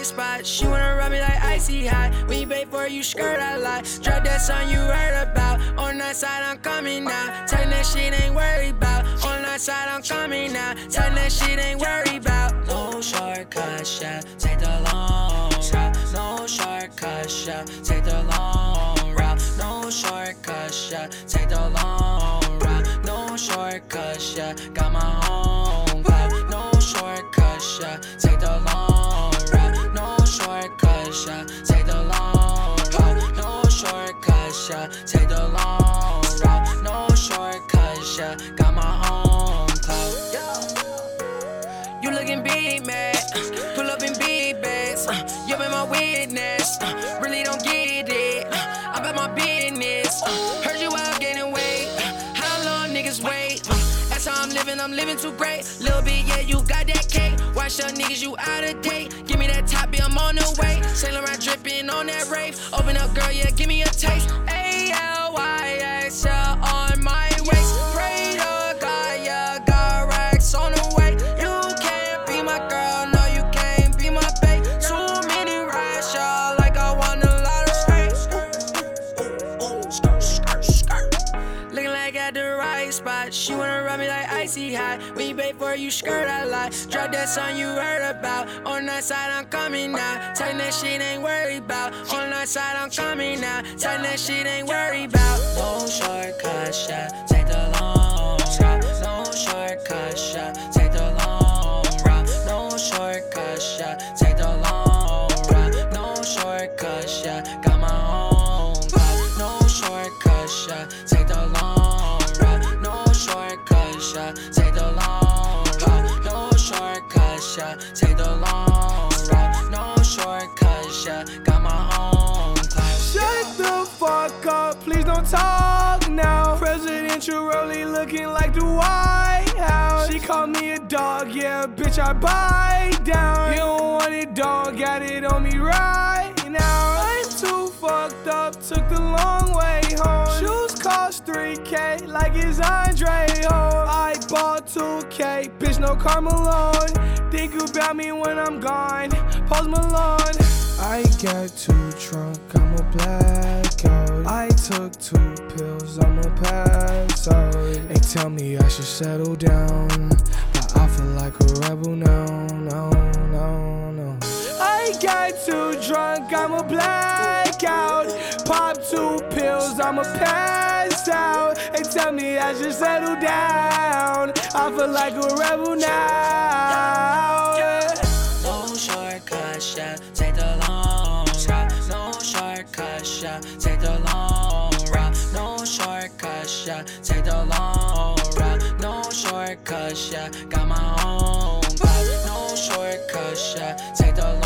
right spot. She wanna rub me like icy hot. When you bait for it, you skirt a lot. Drug that song you heard about. On that side, I'm coming now. Tell that shit ain't worried about. On that side, I'm coming now. Tell that shit ain't worried about. No shortcut, yeah. Take the long route. No shortcut, yeah. Take the long route. No shortcut, yeah. Take the long route. No shortcut, yeah. Got my own clout. No shortcut, yeah. Take the long route. No shortcut, yeah. Take the long route. No shortcut, yeah. Take the long route. No shortcut, yeah. Got my own clout. You looking big, man. Pull up in big bags. You been my witness. Really don't get it. I'm about my business. Heard you out gaining weight. How long niggas wait? That's how I'm living too great. Little bit, yeah, you got that cake. Watch your niggas, you out of date. Give me that top, yeah, I'm on the way. Sail around dripping on that rave. Open up, girl, yeah, give me a taste. A-L-Y-X-L on my waist. Pray to God, yeah, got racks on the way. You can't be my girl, no, you can't be my babe. Too many rides, y'all, like I won a lot of space. Looking like at the right spot. She wanna rub me like icy hot. When you bait for it, you skirt a lot. Drop that song you heard about. On that side, I'm coming now. Tell that shit ain't worried about. On that side, I'm coming now. Tell that shit ain't worried about. No shortcut, yeah. Take the long route. No shortcut, yeah. Take the long route. No shortcut, yeah. Take the long route. No shortcut, yeah. Got my own clout. No shortcut, yeah. Take the long route. No shortcut, yeah. Take the long route. No shortcut, yeah. Take the long route. No shortcut, yeah. Got my own clout. Shut the fuck up, please don't talk now. Presidential rollie looking like the White House. She called me a dog, yeah, bitch, I bite down. You don't want it, dog, got it on me right now. I'm too fucked up, took the long way home. Shoes cost 3K, like it's Andre Home. I bought 2K, bitch, no Karl Malone. Think about me when I'm gone, Post Malone. I got too drunk, I'm a blackout. I took 2 pills, I'm a pass out. They tell me I should settle down, but I feel like a rebel now, no. I got too drunk, I'm a blackout. Pop 2 pills, I'm a pass out. They tell me I should settle down, I feel like a rebel now. No shortcut, yeah. Take the long route. No shortcut, yeah. Take the long route. No shortcut, yeah. Take the long route. No shortcut, yeah. Got my own clout. No shortcut, yeah. Take the